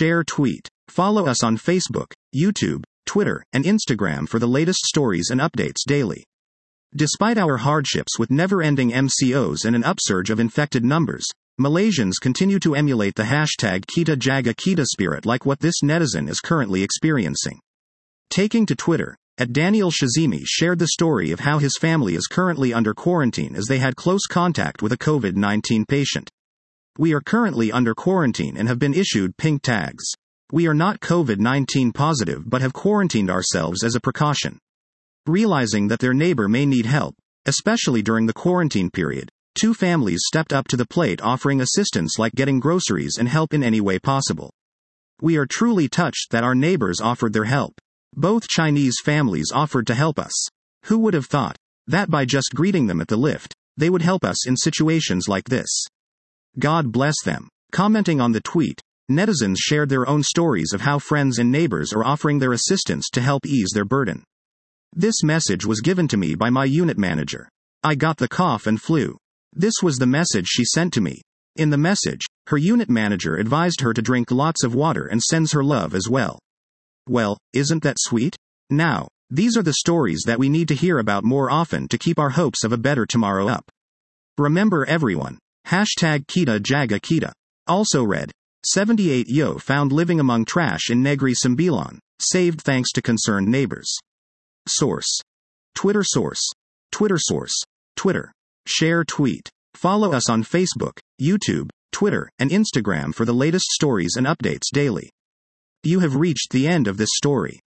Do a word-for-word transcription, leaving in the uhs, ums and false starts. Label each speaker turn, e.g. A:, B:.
A: share, tweet. Follow us on Facebook, YouTube, Twitter, and Instagram for the latest stories and updates daily. Despite our hardships with never-ending M C Os and an upsurge of infected numbers, Malaysians continue to emulate the hashtag Kita Jaga Kita spirit like what this netizen is currently experiencing. Taking to Twitter, at Daniel Shazimi shared the story of how his family is currently under quarantine as they had close contact with a COVID nineteen patient. We are currently under quarantine and have been issued pink tags. We are not COVID nineteen positive but have quarantined ourselves as a precaution. Realizing that their neighbor may need help, especially during the quarantine period, two families stepped up to the plate offering assistance like getting groceries and help in any way possible. We are truly touched that our neighbors offered their help. Both Chinese families offered to help us. Who would have thought that by just greeting them at the lift, they would help us in situations like this? God bless them. Commenting on the tweet, netizens shared their own stories of how friends and neighbors are offering their assistance to help ease their burden. This message was given to me by my unit manager. I got the cough and flu. This was the message she sent to me. In the message, her unit manager advised her to drink lots of water and sends her love as well. Well, isn't that sweet? Now, these are the stories that we need to hear about more often to keep our hopes of a better tomorrow up. Remember everyone. Hashtag Kita Jaga Kita. Also read, seventy-eight Yo found living among trash in Negri Sembilan, saved thanks to concerned neighbors. Source. Twitter source. Twitter source. Twitter. Share, tweet. Follow us on Facebook, YouTube, Twitter, and Instagram for the latest stories and updates daily. You have reached the end of this story.